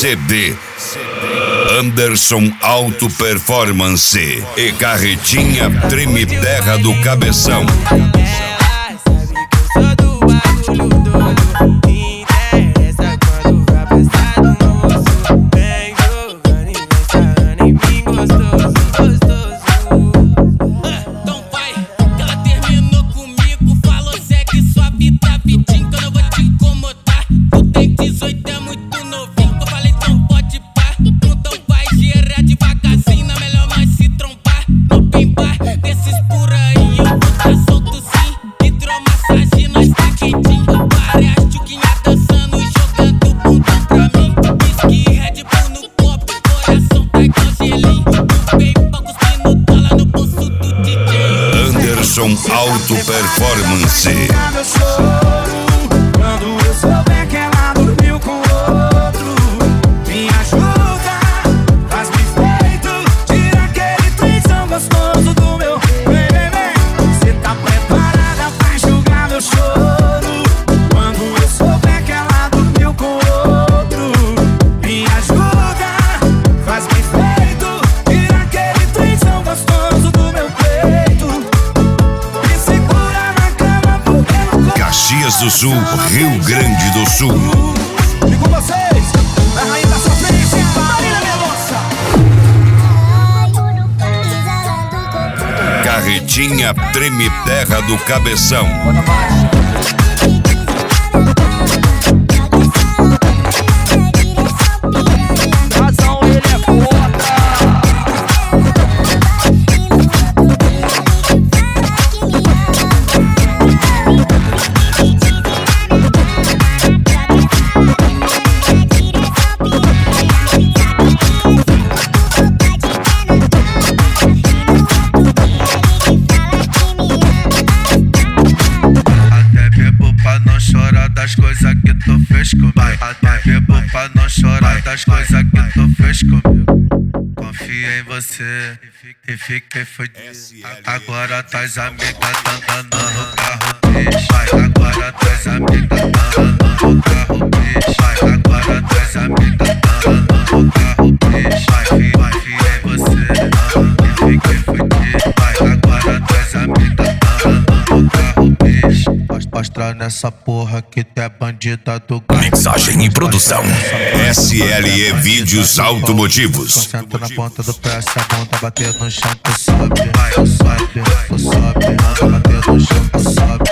CD. Anderson Auto Performance e Carretinha Treme Terra do Cabeção. Anderson Auto Performance. Quando eu souber que ela dormiu com outro, me ajuda, faz-me feito, tira aquele trenzão gostoso do meu bebê. Cê tá preparada pra enxugar meu choro? Quando eu souber que ela dormiu com outro, me ajuda, faz-me feito, tira aquele trenzão gostoso do meu peito. Me segura na cama porque não Caxias do Sul, Rio Grande do Sul. E com vocês, a rainha da sofrência, Marina Mendonça. Carretinha Treme Terra do Cabeção. Razão, ele é foda. Até bebo pra não chorar das coisas que tu fez comigo. Até bebo pra não chorar das coisas que tu fez comigo. Confiei em você e fiquei fudido. Agora tuas amigas tão andando no carro bicho. Agora tuas amigas tão andando no carro bicho. Agora tuas amigas tão andando no carro bicho. Confiei em você e fiquei fudido. Agora tuas amigas tão andando no carro bicho. Mostra nessa porra que tu é bandida do carro. Mixagem e produção. SLE Vídeos Automotivos. Concentra na ponta do pé, se a bunda bater no chão, tu sobe. Tu sobe, tu sobe. Bater no chão, tu sobe.